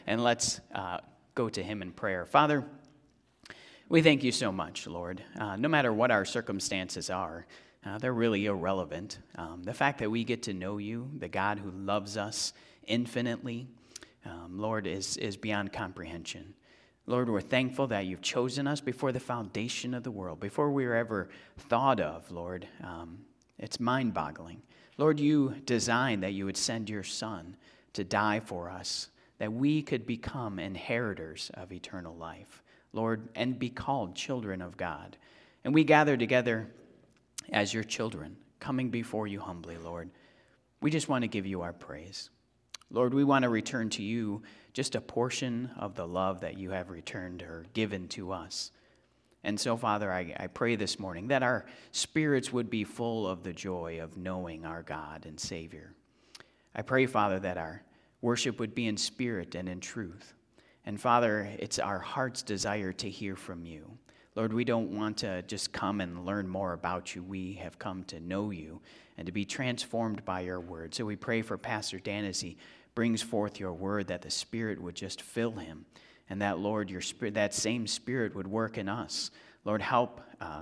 and let's go to him in prayer. Father, we thank you so much, Lord. No matter what our circumstances are, they're really irrelevant. The fact that we get to know you, the God who loves us infinitely, Lord, is beyond comprehension. Lord, we're thankful that you've chosen us before the foundation of the world, before we were ever thought of, Lord. It's mind-boggling. Lord, you designed that you would send your Son to die for us, that we could become inheritors of eternal life, Lord, and be called children of God. And we gather together as your children, coming before you humbly, Lord. We just want to give you our praise. Lord, we want to return to you just a portion of the love that you have returned or given to us. And so, Father, I pray this morning that our spirits would be full of the joy of knowing our God and Savior. I pray, Father, that our worship would be in spirit and in truth. And, Father, it's our heart's desire to hear from you. Lord, we don't want to just come and learn more about you. We have come to know you and to be transformed by your word. So we pray for Pastor Dan as he brings forth your word, that the Spirit would just fill him, and that, Lord, your Spirit, that same Spirit would work in us. Lord, help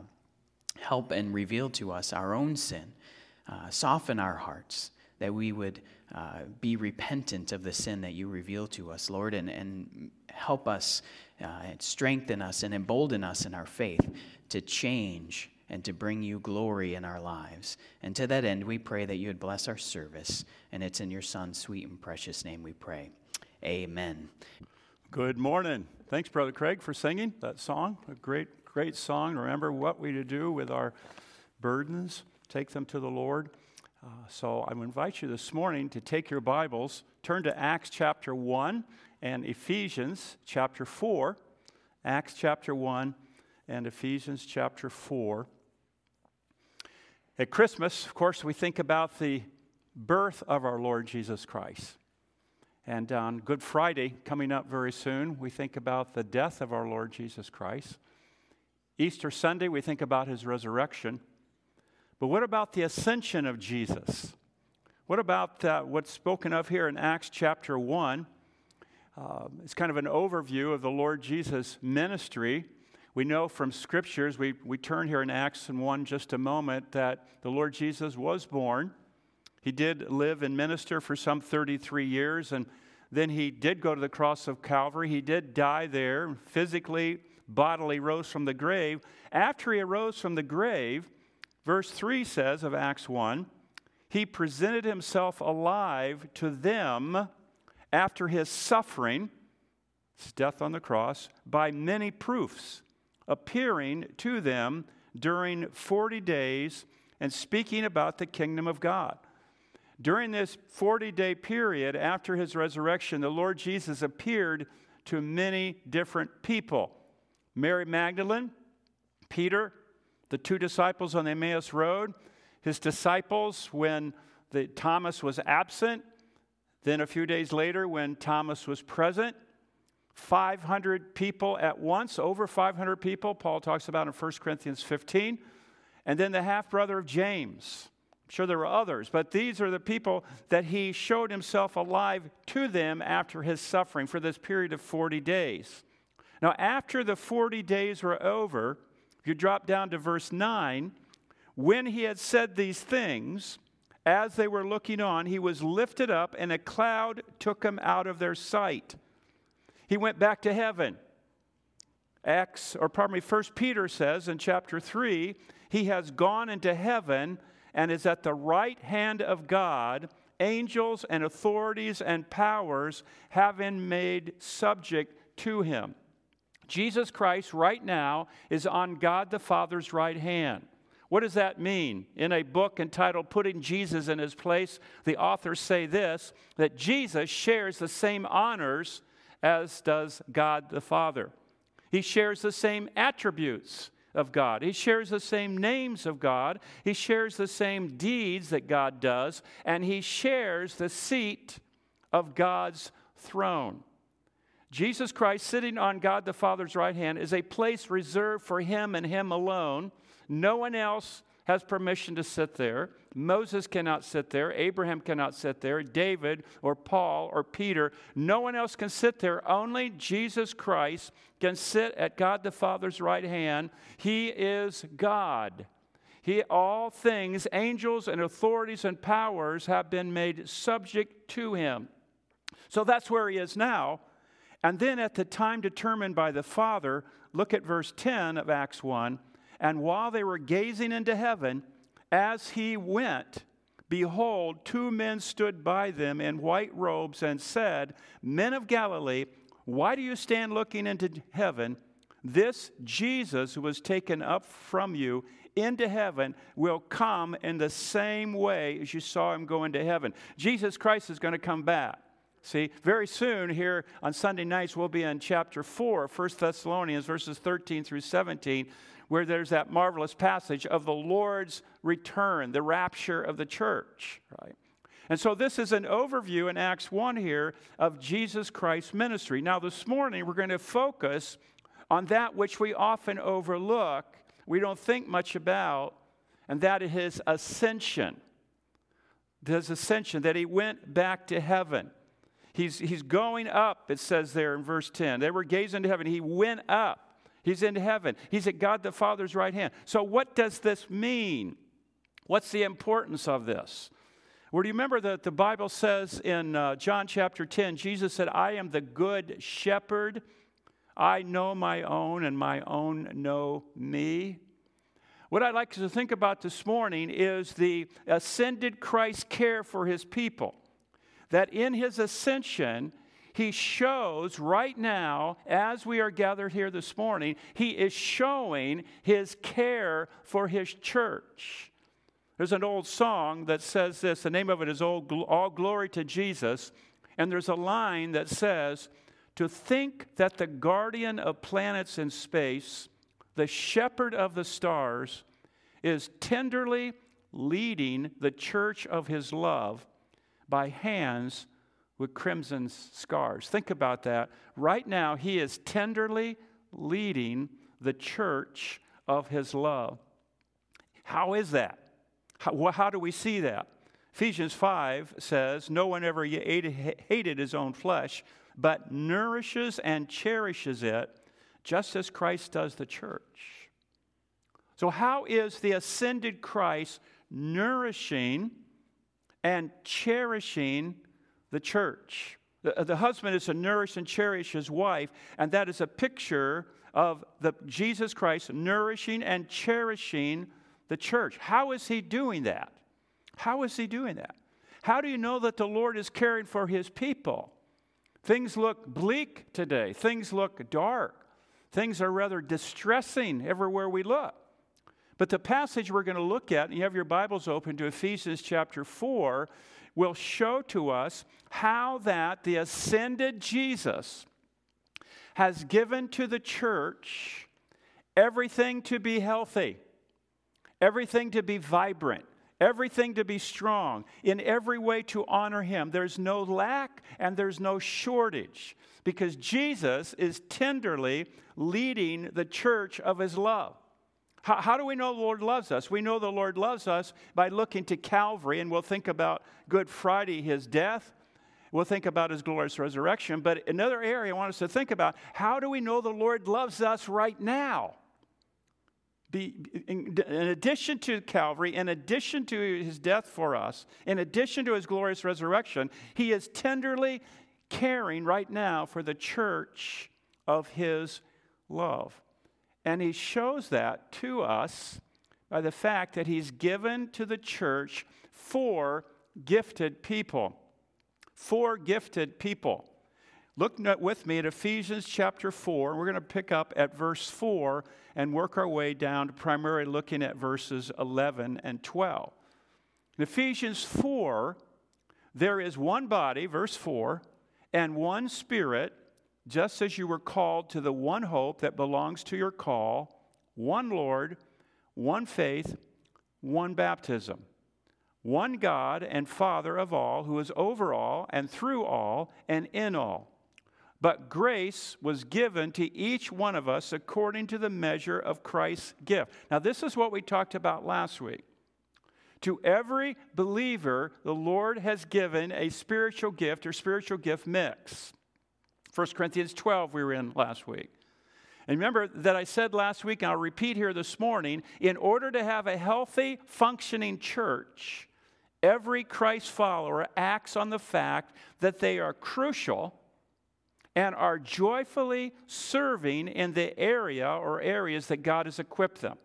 and reveal to us our own sin. Soften our hearts, that we would be repentant of the sin that you reveal to us, Lord, and help us, strengthen us, and embolden us in our faith to change and to bring you glory in our lives. And to that end, we pray that you would bless our service, and it's in your Son's sweet and precious name we pray. Amen. Good morning. Thanks, Brother Craig, for singing that song. A great song. Remember what we to do with our burdens, take them to the Lord. So I invite you this morning to take your Bibles, turn to Acts chapter 1 and Ephesians chapter 4. Acts chapter 1 and Ephesians chapter 4. At Christmas, of course, we think about the birth of our Lord Jesus Christ. And on Good Friday, coming up very soon, we think about the death of our Lord Jesus Christ. Easter Sunday, we think about his resurrection. But what about the ascension of Jesus? What about what's spoken of here in Acts chapter 1? It's kind of an overview of the Lord Jesus' ministry. We know from scriptures, we turn here in Acts 1 just a moment, that the Lord Jesus was born. He did live and minister for some 33 years, and then he did go to the cross of Calvary. He did die there, physically, bodily rose from the grave. After he arose from the grave, verse 3 says of Acts 1, he presented himself alive to them after his suffering, his death on the cross, by many proofs, appearing to them during 40 days and speaking about the kingdom of God. During this 40-day period after his resurrection, the Lord Jesus appeared to many different people. Mary Magdalene, Peter, the two disciples on the Emmaus Road, his disciples when Thomas was absent, then a few days later when Thomas was present, 500 people at once, over 500 people, Paul talks about in 1 Corinthians 15, and then the half-brother of James. I'm sure there were others, but these are the people that he showed himself alive to them after his suffering for this period of 40 days. Now, after the 40 days were over, if you drop down to verse 9, when he had said these things, as they were looking on, he was lifted up, and a cloud took him out of their sight. He went back to heaven. 1 Peter says in chapter 3, he has gone into heaven and is at the right hand of God, angels and authorities and powers having made subject to him. Jesus Christ right now is on God the Father's right hand. What does that mean? In a book entitled Putting Jesus in His Place, the authors say this, that Jesus shares the same honors as does God the Father. He shares the same attributes of God. He shares the same names of God. He shares the same deeds that God does. And he shares the seat of God's throne. Jesus Christ sitting on God the Father's right hand is a place reserved for him and him alone. No one else has permission to sit there. Moses cannot sit there. Abraham cannot sit there. David or Paul or Peter. No one else can sit there. Only Jesus Christ can sit at God the Father's right hand. He is God. All things, angels and authorities and powers have been made subject to him. So that's where he is now. And then at the time determined by the Father, look at verse 10 of Acts 1. And while they were gazing into heaven, as he went, behold, two men stood by them in white robes and said, Men of Galilee, why do you stand looking into heaven? This Jesus who was taken up from you into heaven will come in the same way as you saw him go into heaven. Jesus Christ is going to come back. See, very soon here on Sunday nights, we'll be in chapter 4, 1 Thessalonians, verses 13 through 17, where there's that marvelous passage of the Lord's return, the rapture of the church, right? And so this is an overview in Acts 1 here of Jesus Christ's ministry. Now this morning, we're going to focus on that which we often overlook, we don't think much about, and that is his ascension. His ascension, that he went back to heaven. He's going up, it says there in verse 10. They were gazing into heaven. He went up. He's in heaven. He's at God the Father's right hand. So what does this mean? What's the importance of this? Well, do you remember that the Bible says in John chapter 10, Jesus said, I am the good shepherd. I know my own, and my own know me. What I'd like to think about this morning is the ascended Christ's care for his people. That in his ascension, he shows right now, as we are gathered here this morning, he is showing his care for his church. There's an old song that says this. The name of it is All Glory to Jesus. And there's a line that says, to think that the guardian of planets in space, the shepherd of the stars, is tenderly leading the church of his love by hands with crimson scars. Think about that. Right now, he is tenderly leading the church of his love. How is that? How do we see that? Ephesians 5 says, no one ever hated his own flesh, but nourishes and cherishes it, just as Christ does the church. So how is the ascended Christ nourishing and cherishing the church? The husband is to nourish and cherish his wife, and that is a picture of Jesus Christ nourishing and cherishing the church. How is he doing that? How is he doing that? How do you know that the Lord is caring for his people? Things look bleak today. Things look dark. Things are rather distressing everywhere we look. But the passage we're going to look at, and you have your Bibles open to Ephesians chapter 4, will show to us how that the ascended Jesus has given to the church everything to be healthy, everything to be vibrant, everything to be strong, in every way to honor him. There's no lack and there's no shortage because Jesus is tenderly leading the church of his love. How do we know the Lord loves us? We know the Lord loves us by looking to Calvary, and we'll think about Good Friday, his death. We'll think about his glorious resurrection. But another area I want us to think about, how do we know the Lord loves us right now? In addition to Calvary, in addition to his death for us, in addition to his glorious resurrection, he is tenderly caring right now for the church of his love. And he shows that to us by the fact that he's given to the church 4 gifted people. 4 gifted people. Look with me at Ephesians chapter 4. We're going to pick up at verse 4 and work our way down to primarily looking at verses 11 and 12. In Ephesians 4, there is one body, verse 4, and one Spirit, just as you were called to the one hope that belongs to your call, one Lord, one faith, one baptism, one God and Father of all, who is over all and through all and in all. But grace was given to each one of us according to the measure of Christ's gift. Now, this is what we talked about last week. To every believer, the Lord has given a spiritual gift or spiritual gift mix. 1 Corinthians 12 we were in last week. And remember that I said last week, and I'll repeat here this morning, in order to have a healthy, functioning church, every Christ follower acts on the fact that they are crucial and are joyfully serving in the area or areas that God has equipped them.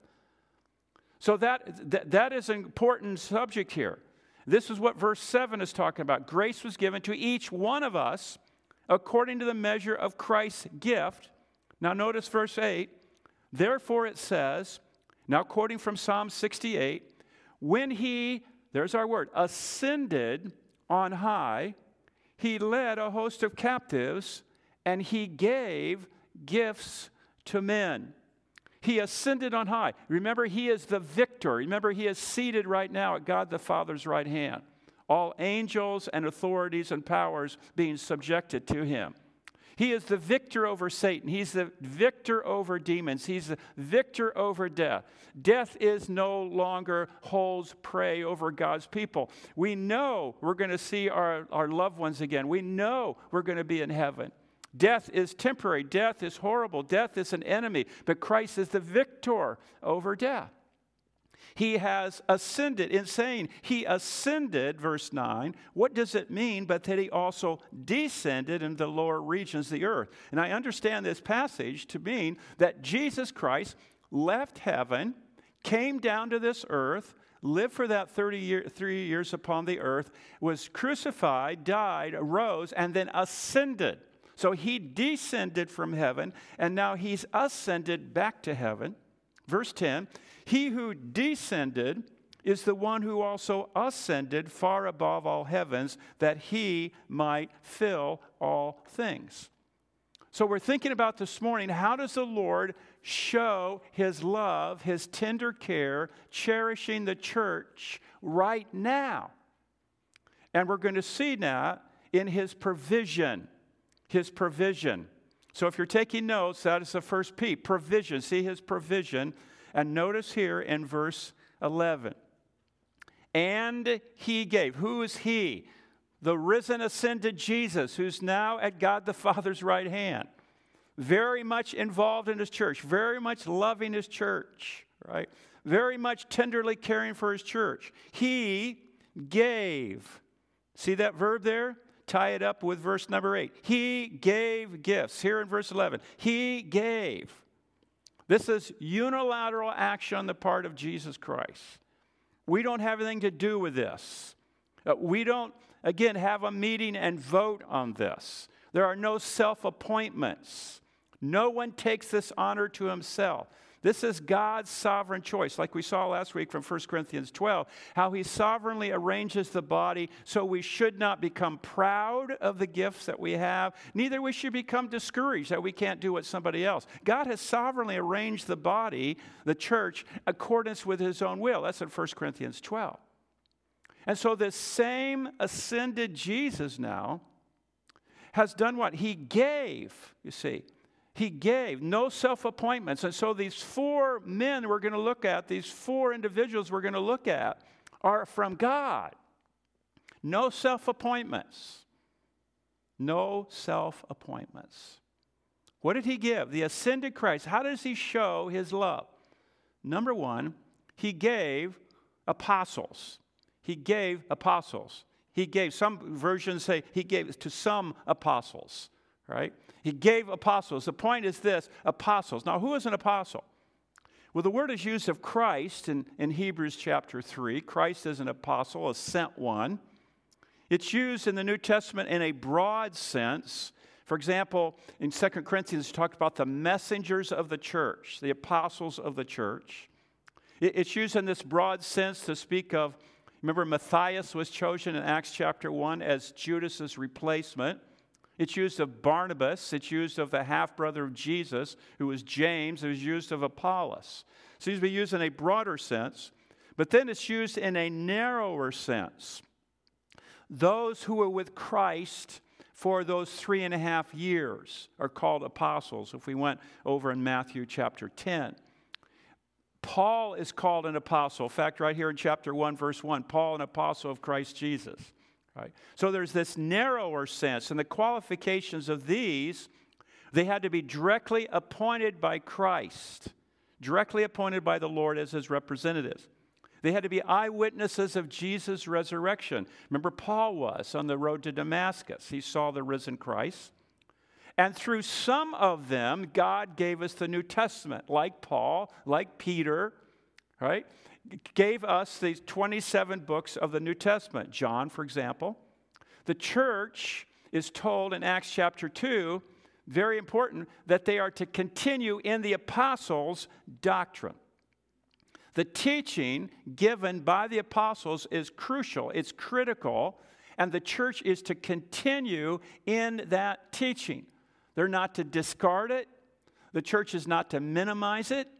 So that is an important subject here. This is what verse 7 is talking about. Grace was given to each one of us according to the measure of Christ's gift. Now notice verse 8. Therefore it says, now quoting from Psalm 68, when he, there's our word, ascended on high, he led a host of captives and he gave gifts to men. He ascended on high. Remember, he is the victor. Remember, he is seated right now at God the Father's right hand. All angels and authorities and powers being subjected to him. He is the victor over Satan. He's the victor over demons. He's the victor over death. Death is no longer holds prey over God's people. We know we're going to see our loved ones again. We know we're going to be in heaven. Death is temporary. Death is horrible. Death is an enemy. But Christ is the victor over death. He has ascended. In saying he ascended, verse 9, what does it mean but that he also descended into the lower regions of the earth? And I understand this passage to mean that Jesus Christ left heaven, came down to this earth, lived for that 3 years upon the earth, was crucified, died, arose, and then ascended. So he descended from heaven, and now he's ascended back to heaven. Verse 10, he who descended is the one who also ascended far above all heavens, that he might fill all things. So we're thinking about this morning, how does the Lord show his love, his tender care, cherishing the church right now? And we're going to see that in his provision. His provision. So if you're taking notes, that is the first P, provision. See his provision. And notice here in verse 11. And he gave. Who is he? The risen, ascended Jesus, who's now at God the Father's right hand. Very much involved in his church. Very much loving his church. Right? Very much tenderly caring for his church. He gave. See that verb there? Tie it up with verse number 8. He gave gifts. Here in verse 11, he gave. This is unilateral action on the part of Jesus Christ. We don't have anything to do with this. We don't, again, have a meeting and vote on this. There are no self-appointments. No one takes this honor to himself. This is God's sovereign choice, like we saw last week from 1 Corinthians 12, how he sovereignly arranges the body so we should not become proud of the gifts that we have, neither we should become discouraged that we can't do what somebody else. God has sovereignly arranged the body, the church, in accordance with his own will. That's in 1 Corinthians 12. And so this same ascended Jesus now has done what? He gave, you see. He gave, no self-appointments. And so these four men we're going to look at, these four individuals we're going to look at, are from God. No self-appointments. No self-appointments. What did he give? The ascended Christ. How does he show his love? Number one, he gave apostles. He gave apostles. He gave, some versions say he gave to some apostles, right? He gave apostles. The point is this, apostles. Now, who is an apostle? Well, the word is used of Christ in Hebrews chapter 3. Christ is an apostle, a sent one. It's used in the New Testament in a broad sense. For example, in 2 Corinthians, it talked about the messengers of the church, the apostles of the church. It's used in this broad sense to speak of, remember Matthias was chosen in Acts chapter 1 as Judas's replacement. It's used of Barnabas. It's used of the half-brother of Jesus, who was James. It was used of Apollos. It seems to be used in a broader sense. But then it's used in a narrower sense. Those who were with Christ for those 3.5 years are called apostles, if we went over in Matthew chapter 10. Paul is called an apostle. In fact, right here in chapter 1, verse 1, Paul, an apostle of Christ Jesus. Right? So there's this narrower sense, and the qualifications of these, they had to be directly appointed by Christ, directly appointed by the Lord as his representatives. They had to be eyewitnesses of Jesus' resurrection. Remember, Paul was on the road to Damascus. He saw the risen Christ. And through some of them, God gave us the New Testament, like Paul, like Peter, right? Gave us these 27 books of the New Testament. John, for example. The church is told in Acts chapter 2, very important, that they are to continue in the apostles' doctrine. The teaching given by the apostles is crucial, it's critical, and the church is to continue in that teaching. They're not to discard it. The church is not to minimize it.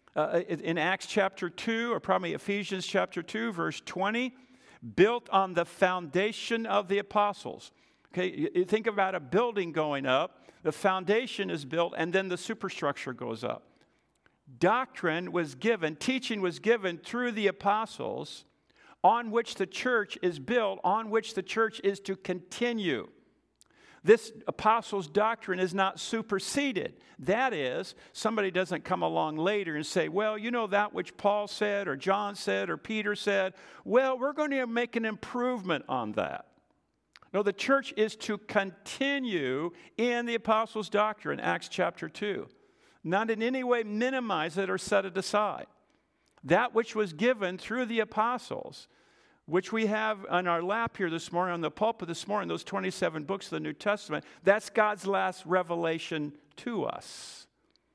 In Acts chapter 2, or probably Ephesians chapter 2, verse 20, built on the foundation of the apostles. Okay, you think about a building going up, the foundation is built, and then the superstructure goes up. Doctrine was given, teaching was given through the apostles, on which the church is built, on which the church is to continue. This apostles' doctrine is not superseded. That is, somebody doesn't come along later and say, well, you know that which Paul said, or John said, or Peter said, well, we're going to make an improvement on that. No, the church is to continue in the apostles' doctrine, Acts chapter 2. Not in any way minimize it or set it aside. That which was given through the apostles, which we have on our lap here this morning, on the pulpit this morning, those 27 books of the New Testament, that's God's last revelation to us.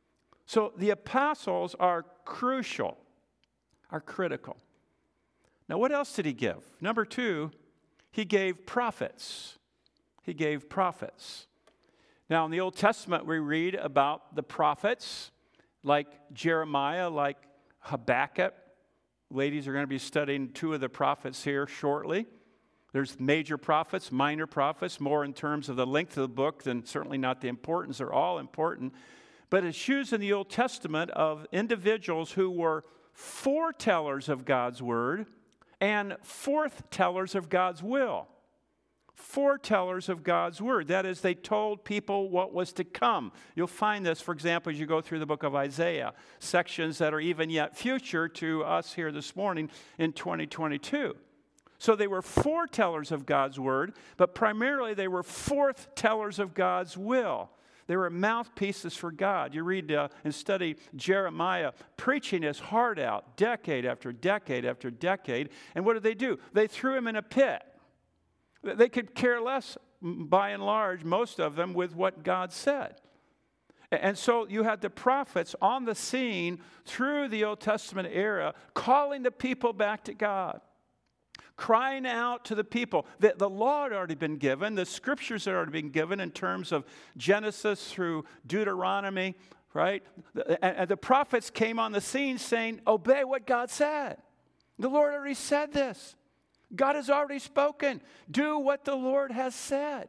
So the apostles are crucial, are critical. Now, what else did he give? Number 2, he gave prophets. He gave prophets. Now, in the Old Testament, we read about the prophets like Jeremiah, like Habakkuk. Ladies are going to be studying 2 of the prophets here shortly. There's major prophets, minor prophets, more in terms of the length of the book than certainly not the importance. They're all important. But it's used in the Old Testament of individuals who were foretellers of God's word and forthtellers of God's will. Foretellers of God's word. That is, they told people what was to come. You'll find this, for example, as you go through the book of Isaiah, sections that are even yet future to us here this morning in 2022. So they were foretellers of God's word, but primarily they were forthtellers of God's will. They were mouthpieces for God. You read and study Jeremiah preaching his heart out decade after decade after decade. And what did they do? They threw him in a pit. They could care less, by and large, most of them, with what God said. And so you had the prophets on the scene through the Old Testament era, calling the people back to God, crying out to the people. The law had already been given, the scriptures had already been given in terms of Genesis through Deuteronomy, right? And the prophets came on the scene saying, obey what God said. The Lord already said this. God has already spoken. Do what the Lord has said.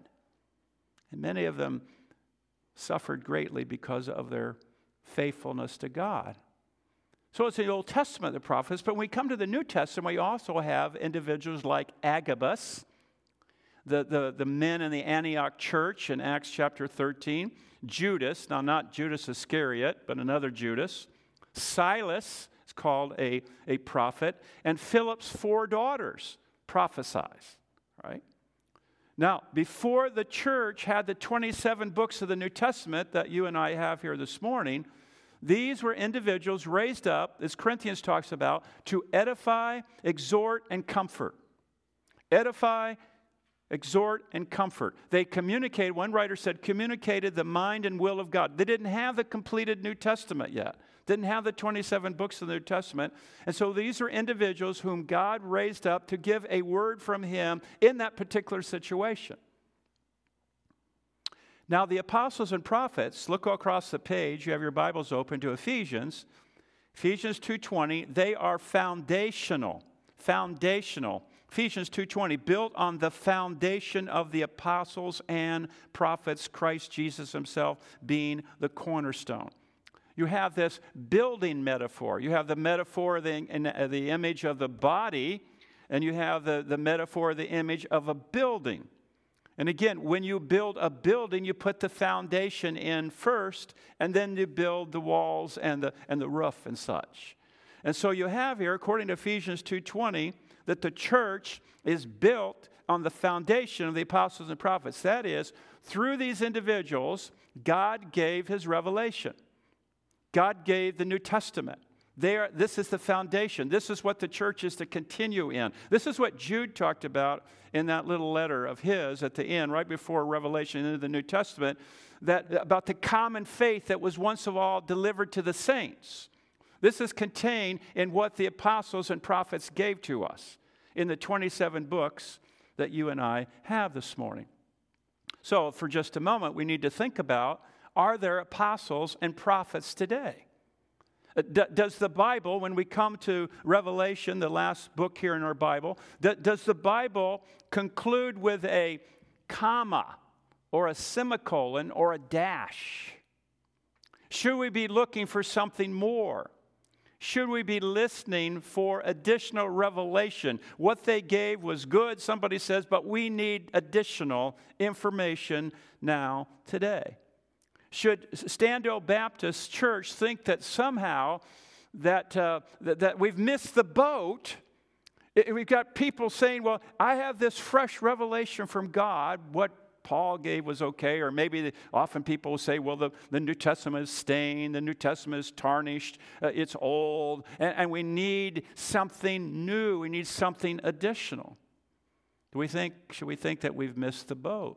And many of them suffered greatly because of their faithfulness to God. So it's the Old Testament, the prophets, but when we come to the New Testament, we also have individuals like Agabus, the men in the Antioch church in Acts chapter 13, Judas, now not Judas Iscariot, but another Judas, Silas is called a prophet, and Philip's 4 daughters prophesies, right? Now, before the church had the 27 books of the New Testament that you and I have here this morning, these were individuals raised up, as Corinthians talks about, to edify, exhort, and comfort. Edify, exhort, and comfort. They communicated, one writer said, communicated the mind and will of God. They didn't have the completed New Testament yet. Didn't have the 27 books of the New Testament. And so these are individuals whom God raised up to give a word from him in that particular situation. Now, the apostles and prophets, look across the page. You have your Bibles open to Ephesians. Ephesians 2:20, they are foundational Ephesians 2:20, built on the foundation of the apostles and prophets, Christ Jesus himself being the cornerstone. You have this building metaphor. You have the metaphor of the image of the body, and you have the metaphor of the image of a building. And again, when you build a building, you put the foundation in first, and then you build the walls and the roof and such. And so you have here, according to Ephesians 2:20, that the church is built on the foundation of the apostles and prophets. That is, through these individuals, God gave his revelation. God gave the New Testament. This is the foundation. This is what the church is to continue in. This is what Jude talked about in that little letter of his at the end, right before Revelation into the New Testament, about the common faith that was once of all delivered to the saints. This is contained in what the apostles and prophets gave to us in the 27 books that you and I have this morning. So for just a moment, we need to think about, are there apostles and prophets today? Does the Bible, when we come to Revelation, the last book here in our Bible, does the Bible conclude with a comma or a semicolon or a dash? Should we be looking for something more? Should we be listening for additional revelation? What they gave was good, somebody says, but we need additional information now, today. Should Standell Baptist Church think that somehow that we've missed the boat? We've got people saying, well, I have this fresh revelation from God. What Paul gave was okay. Or maybe often people will say, well, the New Testament is stained. The New Testament is tarnished. It's old. And we need something new. We need something additional. Should we think that we've missed the boat?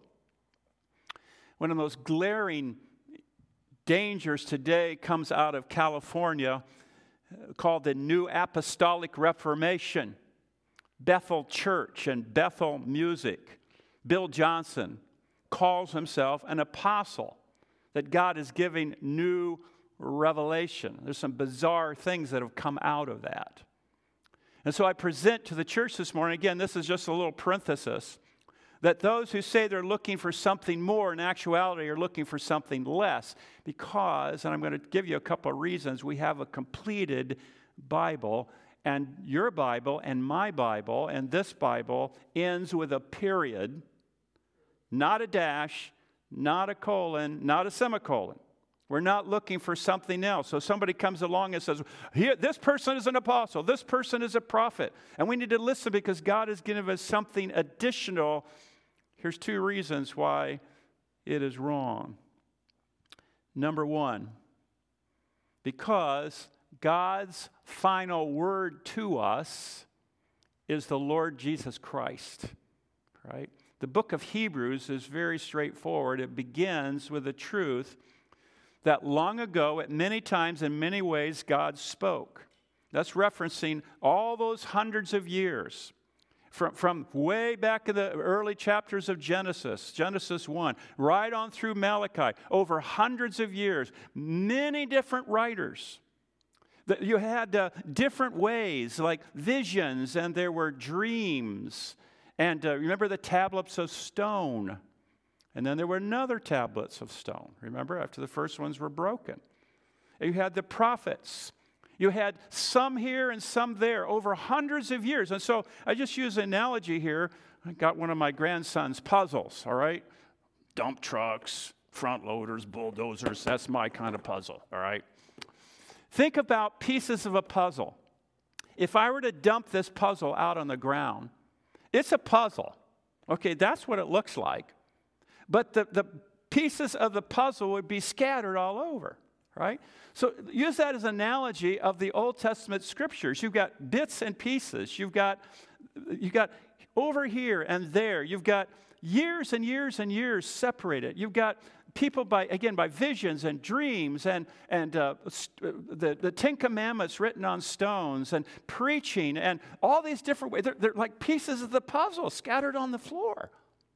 One of the most glaring dangers today comes out of California, called the New Apostolic Reformation, Bethel Church and Bethel music. Bill Johnson calls himself an apostle, that God is giving new revelation. There's some bizarre things that have come out of that. And so I present to the church this morning, again, this is just a little parenthesis, that those who say they're looking for something more in actuality are looking for something less, because, and I'm going to give you a couple of reasons, we have a completed Bible, and your Bible and my Bible and this Bible ends with a period, not a dash, not a colon, not a semicolon. We're not looking for something else. So somebody comes along and says, here, this person is an apostle, this person is a prophet, and we need to listen because God has given us something additional. Here's two reasons why it is wrong. Number one, because God's final word to us is the Lord Jesus Christ, right? The book of Hebrews is very straightforward. It begins with the truth that long ago, at many times, in many ways, God spoke. That's referencing all those hundreds of years. From way back in the early chapters of Genesis 1, right on through Malachi, over hundreds of years, many different writers. You had different ways, like visions, and there were dreams. And remember the tablets of stone. And then there were another tablets of stone, remember, after the first ones were broken. And you had the prophets. You had some here and some there over hundreds of years. And so I just use an analogy here. I got one of my grandson's puzzles, all right? Dump trucks, front loaders, bulldozers. That's my kind of puzzle, all right? Think about pieces of a puzzle. If I were to dump this puzzle out on the ground, it's a puzzle. Okay, that's what it looks like. But the pieces of the puzzle would be scattered all over. Right? So use that as an analogy of the Old Testament scriptures. You've got bits and pieces. You've got over here and there. You've got years and years and years separated. You've got people by visions and dreams and the Ten Commandments written on stones and preaching and all these different ways. They're like pieces of the puzzle scattered on the floor.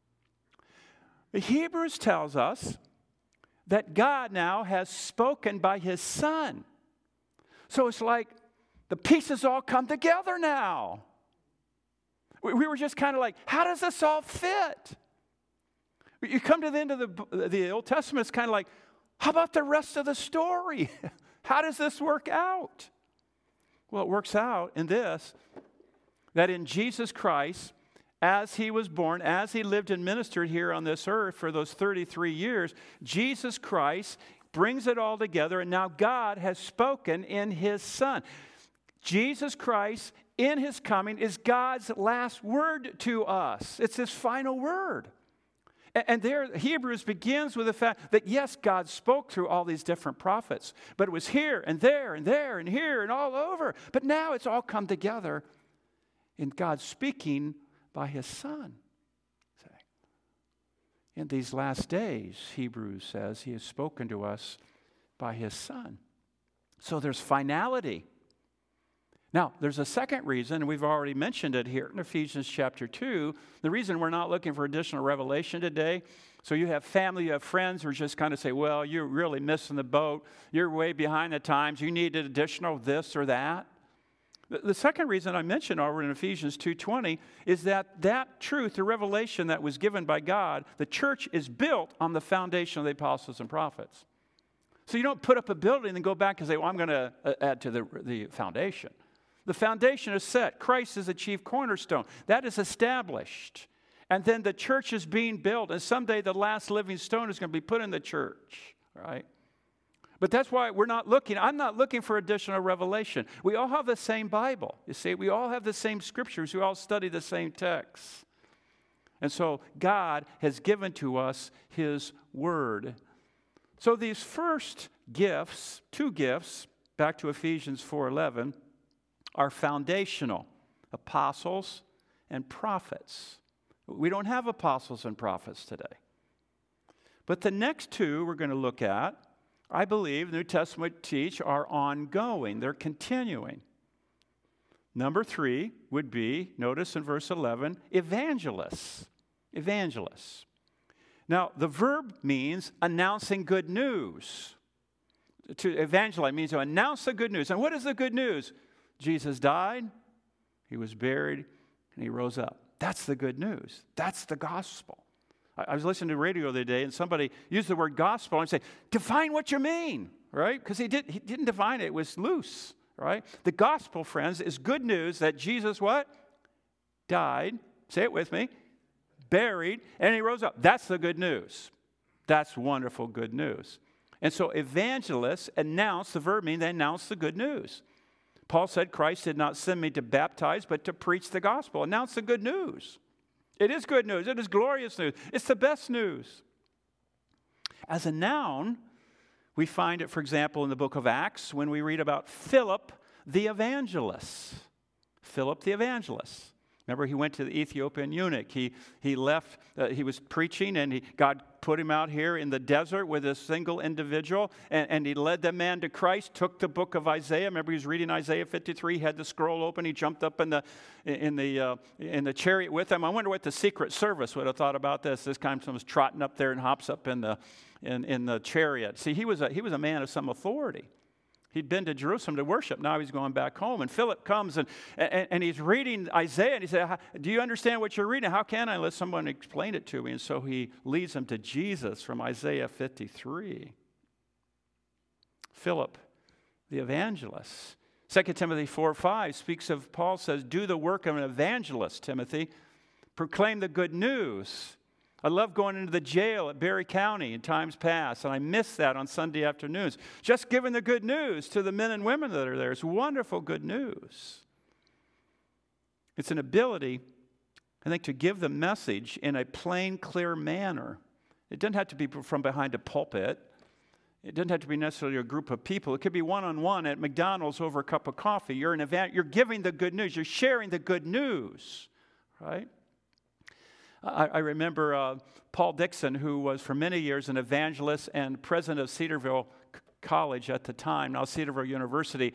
The Hebrews tells us that God now has spoken by his Son. So it's like the pieces all come together now. We were just kind of like, how does this all fit? You come to the end of the Old Testament, it's kind of like, how about the rest of the story? How does this work out? Well, it works out in this, that in Jesus Christ, as he was born, as he lived and ministered here on this earth for those 33 years, Jesus Christ brings it all together, and now God has spoken in his Son. Jesus Christ, in his coming, is God's last word to us. It's his final word. And there, Hebrews begins with the fact that, yes, God spoke through all these different prophets, but it was here and there and there and here and all over. But now it's all come together in God speaking by his Son. In these last days, Hebrews says, he has spoken to us by his Son. So there's finality. Now, there's a second reason, and we've already mentioned it here in Ephesians chapter 2. The reason we're not looking for additional revelation today, so you have family, you have friends who just kind of say, well, you're really missing the boat. You're way behind the times. You need additional this or that. The second reason I mentioned over in Ephesians 2:20 is that truth, the revelation that was given by God, the church is built on the foundation of the apostles and prophets. So you don't put up a building and then go back and say, well, I'm going to add to the foundation. The foundation is set. Christ is the chief cornerstone. That is established. And then the church is being built. And someday the last living stone is going to be put in the church. Right? But that's why I'm not looking for additional revelation. We all have the same Bible. You see, we all have the same scriptures. We all study the same texts. And so God has given to us his word. So these first gifts, 2 gifts, back to Ephesians 4:11, are foundational, apostles and prophets. We don't have apostles and prophets today. But the next 2 we're going to look at, I believe the New Testament teach, are ongoing. They're continuing. Number 3 would be, notice in verse 11, evangelists. Evangelists. Now, the verb means announcing good news. To evangelize means to announce the good news. And what is the good news? Jesus died, he was buried, and he rose up. That's the good news. That's the gospel. I was listening to the radio the other day, and somebody used the word gospel and said, define what you mean, right? Because he didn't define it. It was loose, right? The gospel, friends, is good news that Jesus what? Died. Say it with me. Buried, and he rose up. That's the good news. That's wonderful good news. And so evangelists announce, the verb means they announce the good news. Paul said, Christ did not send me to baptize, but to preach the gospel. Announce the good news. It is good news. It is glorious news. It's the best news. As a noun, we find it, for example, in the book of Acts when we read about Philip the evangelist. Philip the evangelist. Remember, he went to the Ethiopian eunuch. He left, he was preaching, and God put him out here in the desert with a single individual, and he led the man to Christ, took the book of Isaiah. Remember, he was reading Isaiah 53, had the scroll open, he jumped up in the chariot with him. I wonder what the Secret Service would have thought about this. This time someone's trotting up there and hops up in the chariot. See, he was a man of some authority. He'd been to Jerusalem to worship. Now he's going back home. And Philip comes and he's reading Isaiah. And he said, do you understand what you're reading? How can I unless someone explain it to me? And so he leads him to Jesus from Isaiah 53. Philip, the evangelist. 2 Timothy 4:5 speaks of, Paul says, do the work of an evangelist, Timothy. Proclaim the good news. I love going into the jail at Berry County in times past, and I miss that on Sunday afternoons. Just giving the good news to the men and women that are there. It's wonderful good news. It's an ability, I think, to give the message in a plain, clear manner. It doesn't have to be from behind a pulpit. It doesn't have to be necessarily a group of people. It could be one-on-one at McDonald's over a cup of coffee. You're giving the good news. You're sharing the good news, right? I remember Paul Dixon, who was for many years an evangelist and president of Cedarville College at the time, now Cedarville University.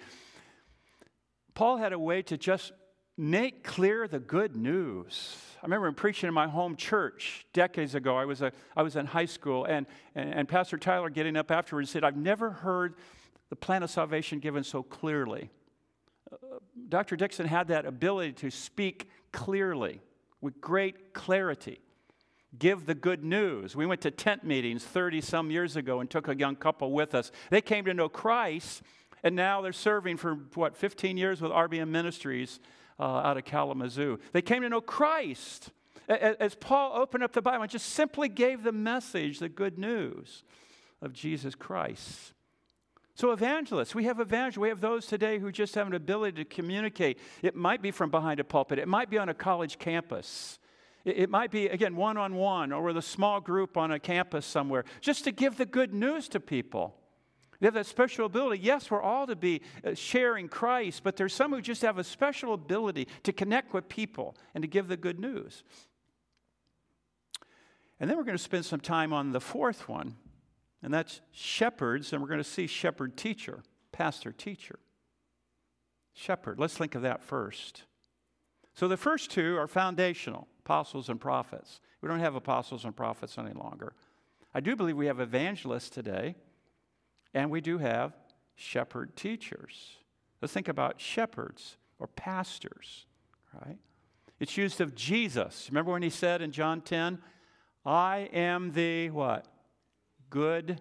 Paul had a way to just make clear the good news. I remember him preaching in my home church decades ago. I was in high school, and Pastor Tyler getting up afterwards said, I've never heard the plan of salvation given so clearly. Dr. Dixon had that ability to speak clearly, with great clarity. Give the good news. We went to tent meetings 30-some years ago and took a young couple with us. They came to know Christ, and now they're serving for, 15 years with RBM Ministries out of Kalamazoo. They came to know Christ. As Paul opened up the Bible and just simply gave the message, the good news of Jesus Christ. So evangelists, we have evangelists. We have those today who just have an ability to communicate. It might be from behind a pulpit. It might be on a college campus. It might be, again, one-on-one or with a small group on a campus somewhere, just to give the good news to people. They have that special ability. Yes, we're all to be sharing Christ, but there's some who just have a special ability to connect with people and to give the good news. And then we're going to spend some time on the fourth one, and that's shepherds, and we're going to see shepherd-teacher, pastor-teacher. Shepherd, let's think of that first. So the first two are foundational, apostles and prophets. We don't have apostles and prophets any longer. I do believe we have evangelists today, and we do have shepherd-teachers. Let's think about shepherds or pastors, right? It's used of Jesus. Remember when he said in John 10, I am the what? Good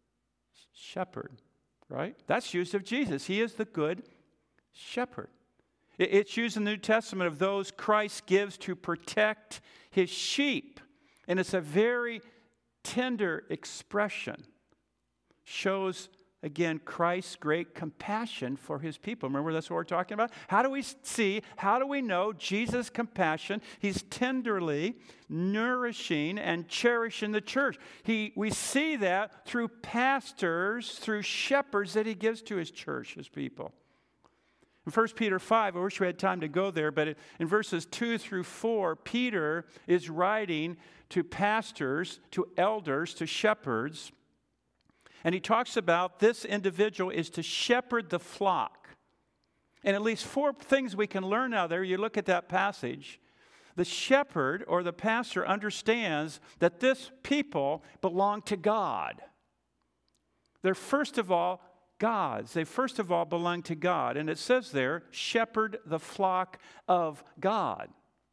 shepherd, right? That's used of Jesus. He is the good shepherd. It's used in the New Testament of those Christ gives to protect his sheep. And it's a very tender expression. Shows, again, Christ's great compassion for his people. Remember, that's what we're talking about? How do we know Jesus' compassion? He's tenderly nourishing and cherishing the church. We see that through pastors, through shepherds that he gives to his church, his people. In 1 Peter 5, I wish we had time to go there, but in verses 2 through 4, Peter is writing to pastors, to elders, to shepherds, and he talks about this individual is to shepherd the flock. And at least 4 things we can learn out there. You look at that passage. The shepherd or the pastor understands that this people belong to God. They're first of all God's. They first of all belong to God. And it says there, shepherd the flock of God.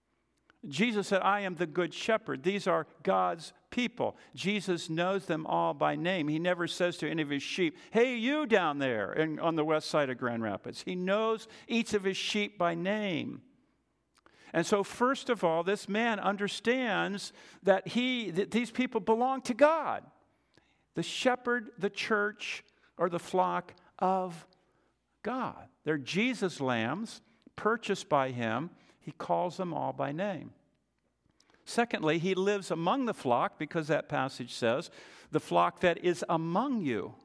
Jesus said, I am the good shepherd. These are God's people. Jesus knows them all by name. He never says to any of his sheep, hey, you down there on the west side of Grand Rapids. He knows each of his sheep by name. And so first of all, this man understands that these people belong to God. The shepherd, the church, or the flock of God. They're Jesus' lambs, purchased by him. He calls them all by name. Secondly, he lives among the flock because that passage says, the flock that is among you,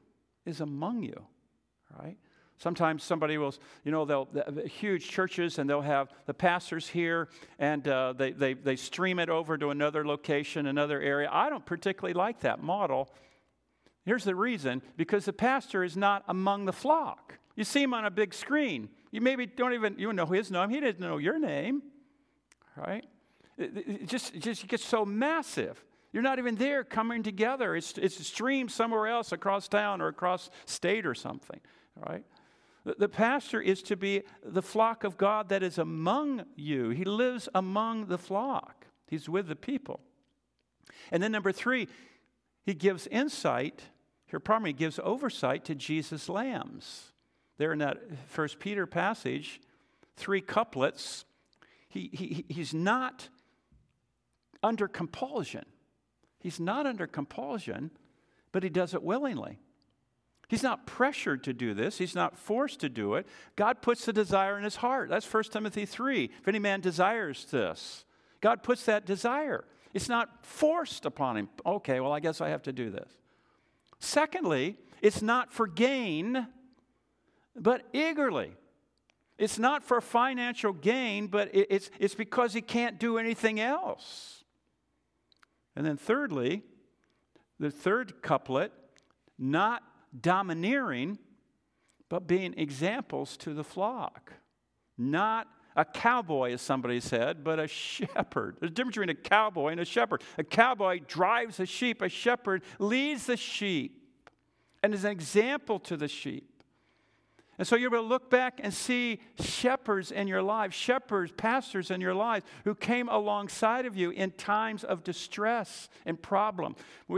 right? Sometimes somebody will, they'll huge churches and they'll have the pastors here and they stream it over to another location, another area. I don't particularly like that model. Here's the reason, because the pastor is not among the flock. You see him on a big screen. You maybe don't even know his name. He didn't know your name, right? It just gets so massive. You're not even there coming together. It's streamed somewhere else across town or across state or something, right? The pastor is to be the flock of God that is among you. He lives among the flock. He's with the people. And then number 3, he gives insight. Here, he gives oversight to Jesus' lambs. There in that 1 Peter passage, 3 couplets. He's not under compulsion. He's not under compulsion, but he does it willingly. He's not pressured to do this. He's not forced to do it. God puts the desire in his heart. That's 1 Timothy 3. If any man desires this, God puts that desire. It's not forced upon him. Okay, well, I guess I have to do this. Secondly, it's not for gain, but eagerly. It's not for financial gain, but it's because he can't do anything else. And then thirdly, the third couplet, not domineering, but being examples to the flock. Not a cowboy, as somebody said, but a shepherd. There's a difference between a cowboy and a shepherd. A cowboy drives the sheep. A shepherd leads the sheep and is an example to the sheep. And so you're able to look back and see shepherds in your life, shepherds, pastors in your life who came alongside of you in times of distress and problem.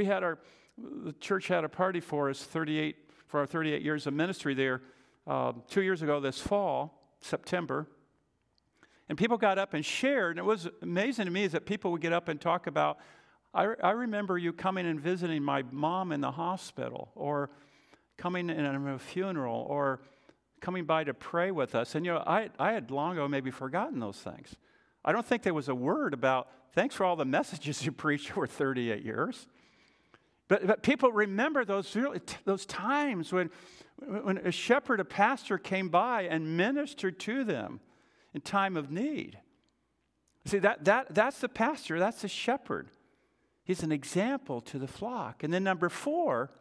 The church had a party for us for our 38 years of ministry there 2 years ago this fall, September. And people got up and shared, and it was amazing to me is that people would get up and talk about, I remember you coming and visiting my mom in the hospital, or coming in a funeral, or coming by to pray with us. And, I had long ago maybe forgotten those things. I don't think there was a word about, thanks for all the messages you preached over 38 years. But people remember those times when a shepherd, a pastor came by and ministered to them in time of need. See, that's the pastor, that's the shepherd. He's an example to the flock. And then number 4,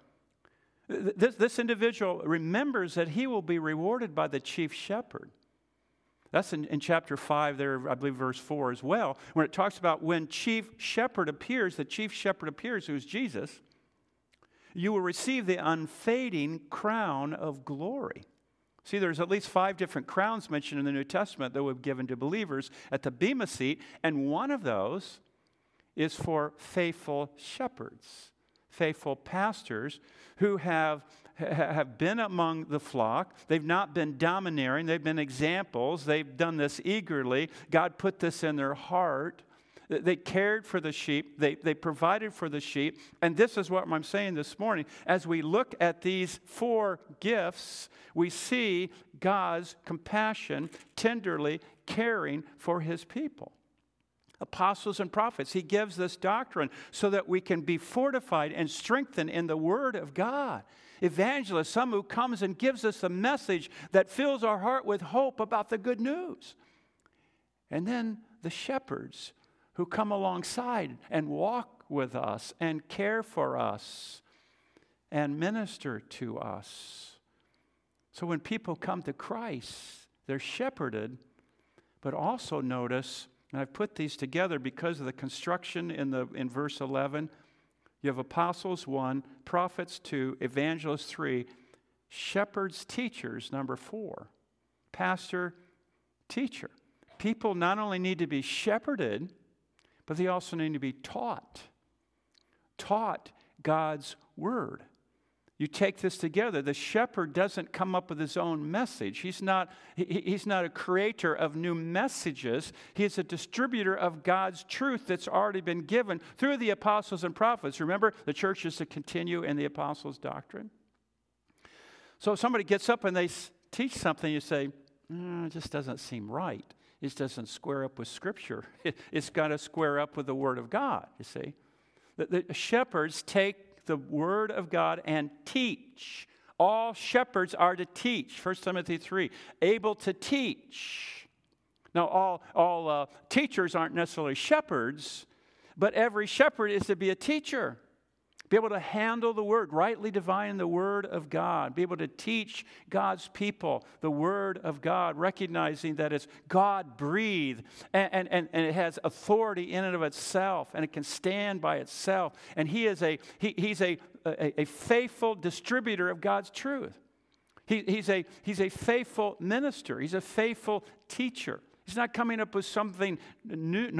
this individual remembers that he will be rewarded by the chief shepherd. That's in chapter 5 there, I believe verse 4 as well, when it talks about when the chief shepherd appears, who's Jesus, you will receive the unfading crown of glory. See, there's at least 5 different crowns mentioned in the New Testament that were given to believers at the Bema seat, and one of those is for faithful shepherds, faithful pastors who have been among the flock. They've not been domineering. They've been examples. They've done this eagerly. God put this in their heart. They cared for the sheep. They provided for the sheep. And this is what I'm saying this morning. As we look at these 4 gifts, we see God's compassion, tenderly caring for his people. Apostles and prophets, he gives this doctrine so that we can be fortified and strengthened in the Word of God. Evangelists, some who comes and gives us a message that fills our heart with hope about the good news. And then the shepherds who come alongside and walk with us and care for us and minister to us. So when people come to Christ, they're shepherded, but also notice, and I've put these together because of the construction in verse 11. You have apostles 1, prophets 2, evangelists 3, shepherds, teachers, number 4, pastor, teacher. People not only need to be shepherded, but they also need to be taught God's word. You take this together. The shepherd doesn't come up with his own message. He's not a creator of new messages. He is a distributor of God's truth that's already been given through the apostles and prophets. Remember, the church is to continue in the apostles' doctrine. So if somebody gets up and they teach something, you say, it just doesn't seem right. It just doesn't square up with Scripture. It's got to square up with the Word of God, you see. The shepherds take the Word of God and teach. All shepherds are to teach. 1 Timothy 3, able to teach. Now, all teachers aren't necessarily shepherds, but every shepherd is to be a teacher. Be able to handle the Word, rightly divine the Word of God. Be able to teach God's people the Word of God, recognizing that it's God-breathed and it has authority in and of itself, and it can stand by itself. And he's a faithful distributor of God's truth. He's a faithful minister. He's a faithful teacher. He's not coming up with something new,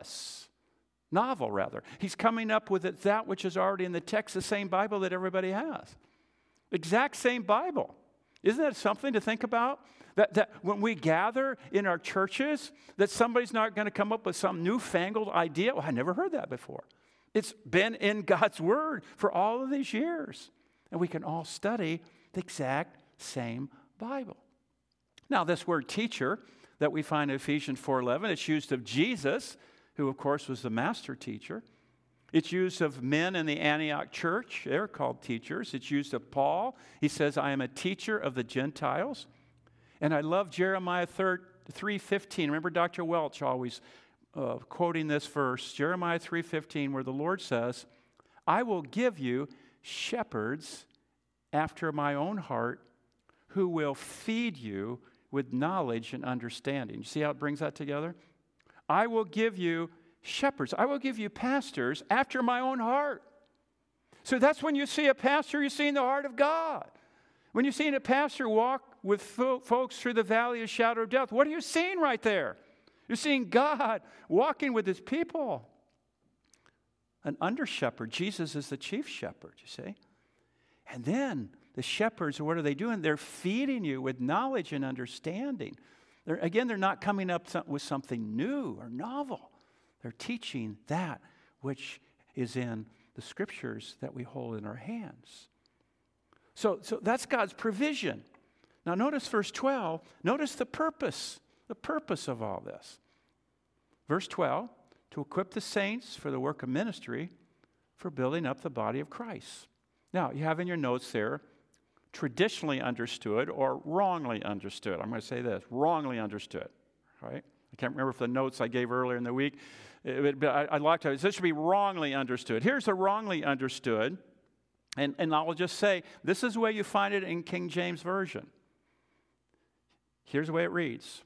novel rather. He's coming up with that which is already in the text, the same Bible that everybody has. Exact same Bible. Isn't that something to think about? That when we gather in our churches, that somebody's not going to come up with some newfangled idea. Well, I never heard that before. It's been in God's Word for all of these years. And we can all study the exact same Bible. Now, this word teacher that we find in Ephesians 4:11, it's used of Jesus, who, of course, was the master teacher. It's used of men in the Antioch church. They're called teachers. It's used of Paul. He says, I am a teacher of the Gentiles. And I love Jeremiah 3:15. Remember Dr. Welch always quoting this verse, Jeremiah 3:15, where the Lord says, I will give you shepherds after my own heart who will feed you with knowledge and understanding. You see how it brings that together? I will give you shepherds. I will give you pastors after my own heart. So that's when you see a pastor, you're seeing the heart of God. When you're seeing a pastor walk with folks through the valley of shadow of death. What are you seeing right there? You're seeing God walking with his people. An under-shepherd. Jesus is the chief shepherd, you see. And then the shepherds, what are they doing? They're feeding you with knowledge and understanding. They're not coming up with something new or novel. They're teaching that which is in the scriptures that we hold in our hands. So that's God's provision. Now notice verse 12. Notice the purpose of all this. Verse 12, to equip the saints for the work of ministry, for building up the body of Christ. Now, you have in your notes there, traditionally understood or wrongly understood. I'm going to say this, wrongly understood, right? I can't remember if the notes I gave earlier in the week, but I'd like to, this should be wrongly understood. Here's a wrongly understood, and I'll just say, this is the way you find it in King James Version. Here's the way it reads.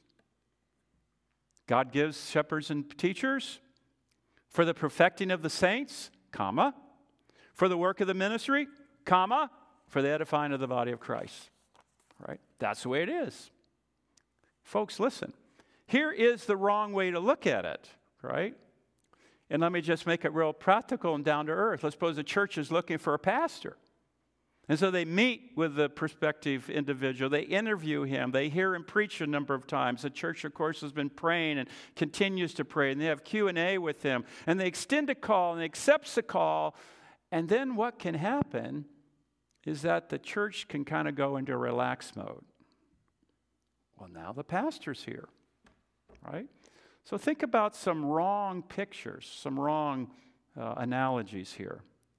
God gives shepherds and teachers for the perfecting of the saints, comma, for the work of the ministry, comma, for the edifying of the body of Christ. Right? That's the way it is. Folks, listen. Here is the wrong way to look at it, right? And let me just make it real practical and down to earth. Let's suppose the church is looking for a pastor. And so they meet with the prospective individual. They interview him. They hear him preach a number of times. The church, of course, has been praying and continues to pray. And they have Q&A with him. And they extend a call and he accepts the call. And then what can happen is that the church can kind of go into relax mode. Well, now the pastor's here, right? So think about some wrong pictures, some wrong analogies here.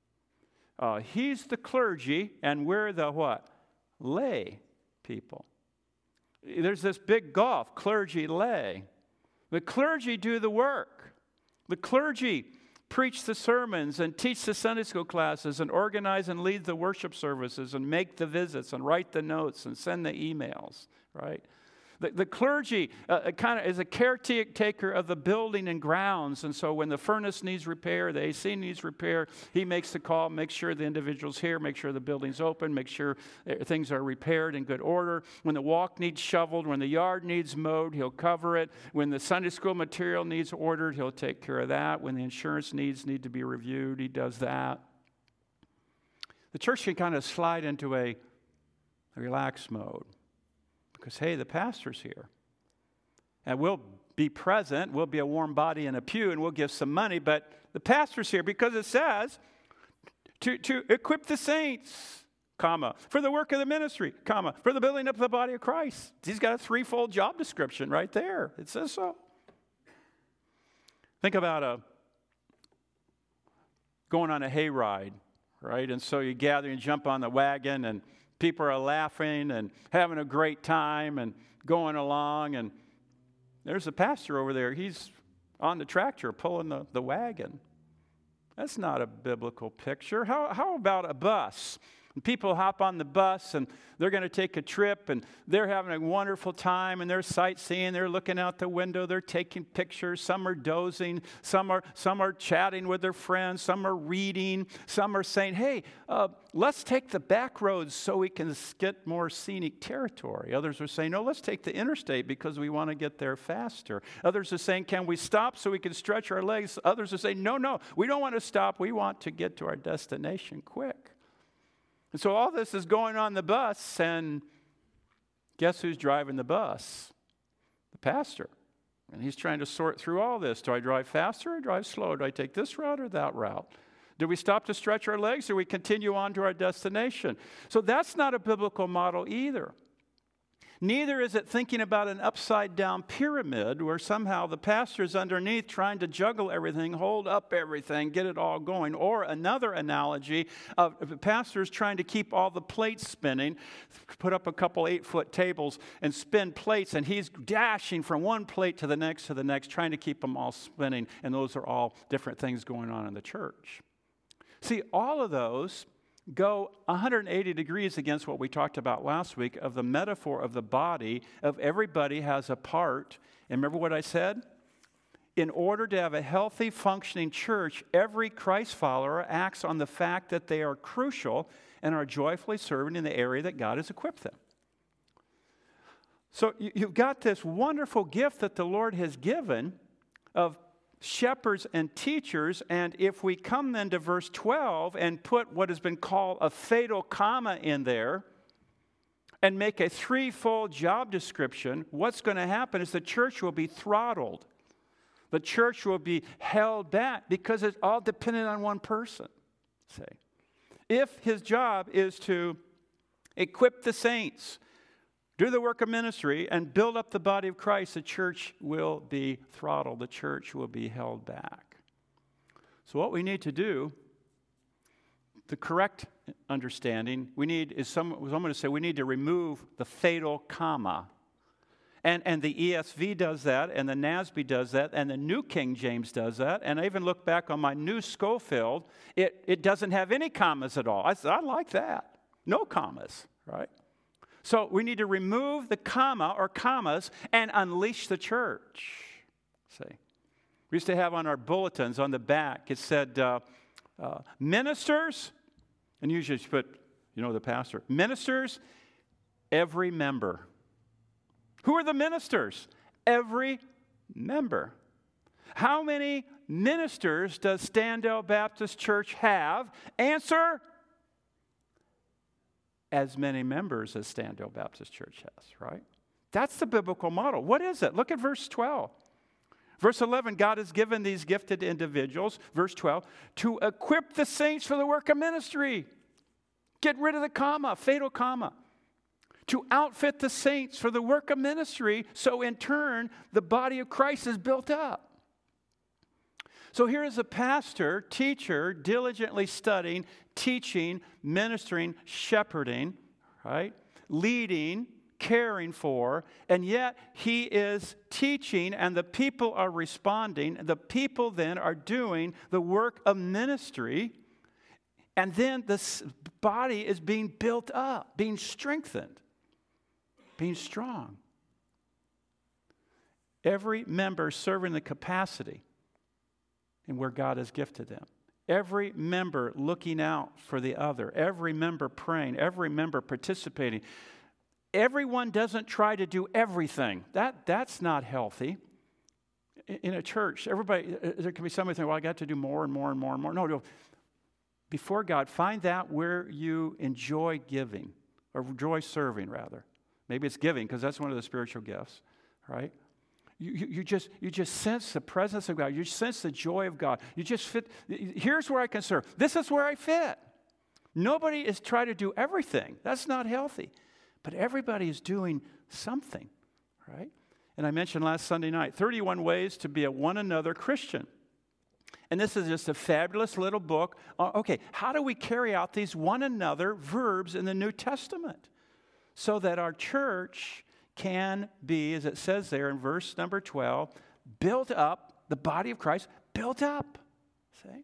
He's the clergy, and we're the what? Lay people. There's this big gulf, clergy, lay. The clergy do the work. The clergy preach the sermons and teach the Sunday school classes and organize and lead the worship services and make the visits and write the notes and send the emails, right? The clergy kind of is a caretaker of the building and grounds. And so when the furnace needs repair, the AC needs repair, he makes the call, makes sure the individual's here, make sure the building's open, make sure things are repaired in good order. When the walk needs shoveled, when the yard needs mowed, he'll cover it. When the Sunday school material needs ordered, he'll take care of that. When the insurance needs need to be reviewed, he does that. The church can kind of slide into a relaxed mode. Because, hey, the pastor's here. And we'll be present. We'll be a warm body in a pew, and we'll give some money. But the pastor's here because it says to equip the saints, comma, for the work of the ministry, comma, for the building up of the body of Christ. He's got a threefold job description right there. It says so. Think about going on a hayride, right? And so you gather and jump on the wagon, and people are laughing and having a great time and going along. And there's a pastor over there. He's on the tractor pulling the wagon. That's not a biblical picture. How about a bus? And people hop on the bus and they're going to take a trip and they're having a wonderful time and they're sightseeing. They're looking out the window. They're taking pictures. Some are dozing. Some are chatting with their friends. Some are reading. Some are saying, hey, let's take the back roads so we can get more scenic territory. Others are saying, no, let's take the interstate because we want to get there faster. Others are saying, can we stop so we can stretch our legs? Others are saying, no, we don't want to stop. We want to get to our destination quick. And so all this is going on the bus, and guess who's driving the bus? The pastor. And he's trying to sort through all this. Do I drive faster or drive slow? Do I take this route or that route? Do we stop to stretch our legs or we continue on to our destination? So that's not a biblical model either. Neither is it thinking about an upside-down pyramid where somehow the pastor's underneath trying to juggle everything, hold up everything, get it all going. Or another analogy of the pastor's trying to keep all the plates spinning, put up a couple 8-foot tables and spin plates, and he's dashing from one plate to the next, trying to keep them all spinning. And those are all different things going on in the church. See, all of those go 180 degrees against what we talked about last week of the metaphor of the body, of everybody has a part. And remember what I said? In order to have a healthy, functioning church, every Christ follower acts on the fact that they are crucial and are joyfully serving in the area that God has equipped them. So you've got this wonderful gift that the Lord has given of shepherds and teachers, and if we come then to verse 12 and put what has been called a fatal comma in there and make a threefold job description, what's going to happen is the church will be throttled. The church will be held back because it's all dependent on one person. Say, if his job is to equip the saints, do the work of ministry, and build up the body of Christ, the church will be throttled. The church will be held back. So what we need to do, the correct understanding, we need is someone to say we need to remove the fatal comma. And the ESV does that, and the NASB does that, and the New King James does that. And I even look back on my new Schofield, it doesn't have any commas at all. I said, I like that. No commas, right? So we need to remove the comma or commas and unleash the church. See, we used to have on our bulletins on the back, it said, ministers, and usually you put, the pastor, ministers, every member. Who are the ministers? Every member. How many ministers does Standell Baptist Church have? Answer, as many members as Standell Baptist Church has, right? That's the biblical model. What is it? Look at verse 12. Verse 11, God has given these gifted individuals, verse 12, to equip the saints for the work of ministry. Get rid of the comma, fatal comma. To outfit the saints for the work of ministry, so in turn, the body of Christ is built up. So here is a pastor, teacher, diligently studying, teaching, ministering, shepherding, right? Leading, caring for, and yet he is teaching and the people are responding. The people then are doing the work of ministry, and then the body is being built up, being strengthened, being strong. Every member serving the capacity in where God has gifted them. Every member looking out for the other. Every member praying. Every member participating. Everyone doesn't try to do everything. That's not healthy. In a church, everybody, there can be somebody thinking, well, I got to do more and more and more and more. No. Before God, find that where you enjoy giving, or enjoy serving, rather. Maybe it's giving, because that's one of the spiritual gifts, right? You just sense the presence of God. You sense the joy of God. You just fit. Here's where I can serve. This is where I fit. Nobody is trying to do everything. That's not healthy. But everybody is doing something, right? And I mentioned last Sunday night, 31 ways to be a one another Christian. And this is just a fabulous little book. Okay, how do we carry out these one another verbs in the New Testament so that our church can be, as it says there in verse number 12, built up, the body of Christ, built up. See?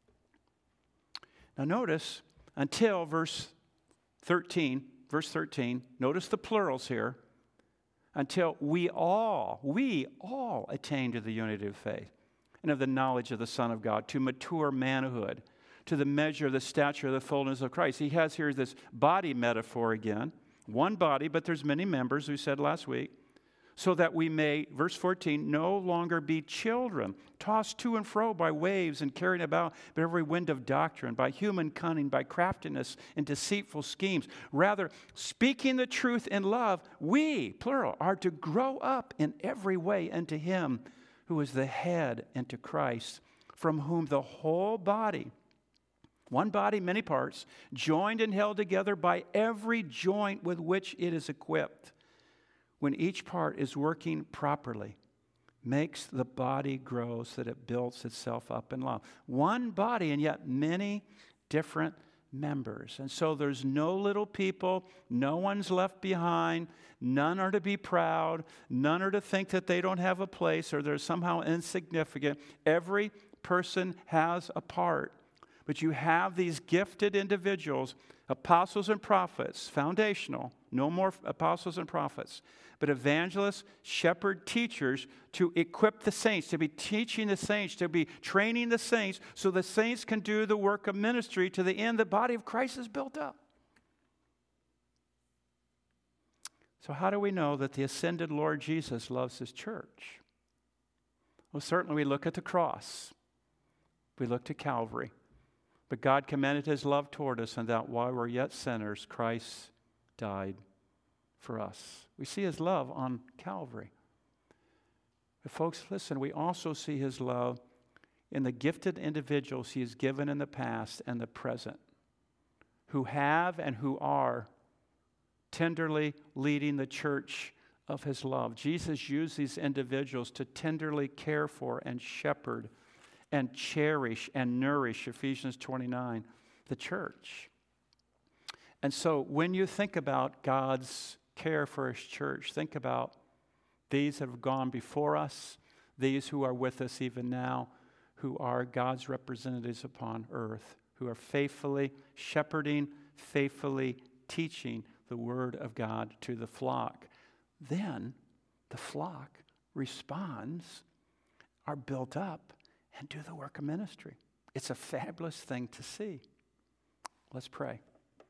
Now notice, until verse 13, notice the plurals here, until we all attain to the unity of faith and of the knowledge of the Son of God, to mature manhood, to the measure of the stature of the fullness of Christ. He has here this body metaphor again. One body, but there's many members, we said last week, so that we may, verse 14, no longer be children, tossed to and fro by waves and carried about by every wind of doctrine, by human cunning, by craftiness and deceitful schemes. Rather, speaking the truth in love, we, plural, are to grow up in every way into Him who is the head, and to Christ, from whom the whole body, one body, many parts, joined and held together by every joint with which it is equipped, when each part is working properly, makes the body grow so that it builds itself up in love. One body, and yet many different members. And so there's no little people, no one's left behind, none are to be proud, none are to think that they don't have a place or they're somehow insignificant. Every person has a part. But you have these gifted individuals, apostles and prophets, foundational, no more apostles and prophets, but evangelists, shepherd, teachers to equip the saints, to be teaching the saints, to be training the saints so the saints can do the work of ministry to the end the body of Christ is built up. So how do we know that the ascended Lord Jesus loves his church? Well, certainly we look at the cross. We look to Calvary. But God commended his love toward us, and that while we're yet sinners, Christ died for us. We see his love on Calvary. But folks, listen, we also see his love in the gifted individuals he has given in the past and the present, who have and who are tenderly leading the church of his love. Jesus used these individuals to tenderly care for and shepherd and cherish and nourish, Ephesians 29, the church. And so when you think about God's care for his church, think about these that have gone before us, these who are with us even now, who are God's representatives upon earth, who are faithfully shepherding, faithfully teaching the word of God to the flock. Then the flock responds, are built up, and do the work of ministry. It's a fabulous thing to see. Let's pray.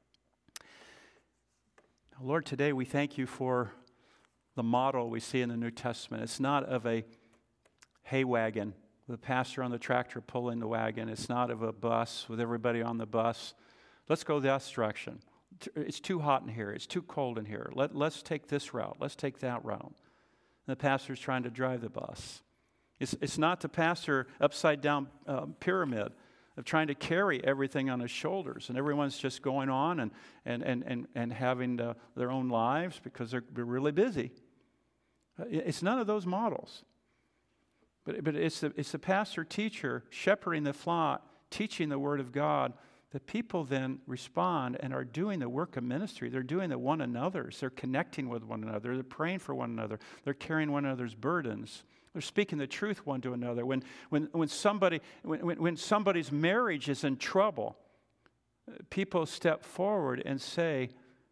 Now, Lord, today we thank you for the model we see in the New Testament. It's not of a hay wagon with a pastor on the tractor pulling the wagon. It's not of a bus with everybody on the bus. Let's go this direction. It's too hot in here. It's too cold in here. Let's take this route. Let's take that route. And the pastor's trying to drive the bus. It's not the pastor upside down pyramid of trying to carry everything on his shoulders, and everyone's just going on and having their own lives because they're really busy. It's none of those models. But it's the pastor teacher shepherding the flock, teaching the word of God. The people then respond and are doing the work of ministry. They're doing the one another's. They're connecting with one another. They're praying for one another. They're carrying one another's burdens. They're speaking the truth one to another. When somebody's marriage is in trouble, people step forward and say,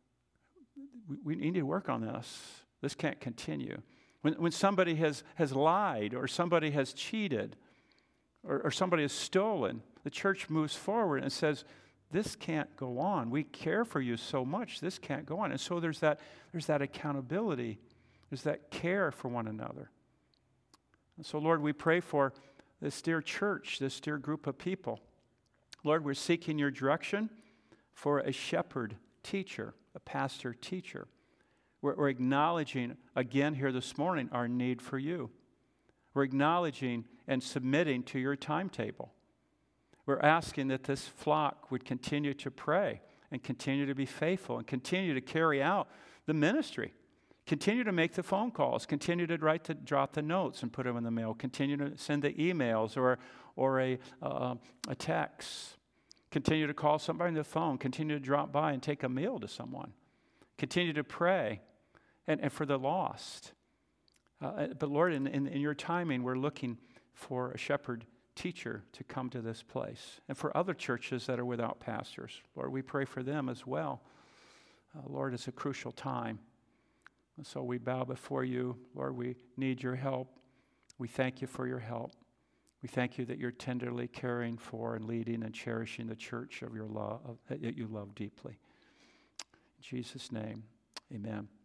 we need to work on this. This can't continue. When somebody has lied or somebody has cheated or somebody has stolen, the church moves forward and says, this can't go on. We care for you so much. This can't go on. And so there's that accountability. There's that care for one another. And so, Lord, we pray for this dear church, this dear group of people. Lord, we're seeking your direction for a shepherd teacher, a pastor teacher. We're acknowledging again here this morning our need for you. We're acknowledging and submitting to your timetable. We're asking that this flock would continue to pray and continue to be faithful and continue to carry out the ministry. Continue to make the phone calls. Continue to drop the notes and put them in the mail. Continue to send the emails or a text. Continue to call somebody on the phone. Continue to drop by and take a meal to someone. Continue to pray and for the lost. But Lord, in your timing, we're looking for a shepherd teacher to come to this place. And for other churches that are without pastors, Lord, we pray for them as well. Lord, it's a crucial time. And so we bow before you. Lord, we need your help. We thank you for your help. We thank you that you're tenderly caring for and leading and cherishing the church of your love, that you love deeply. In Jesus' name, amen.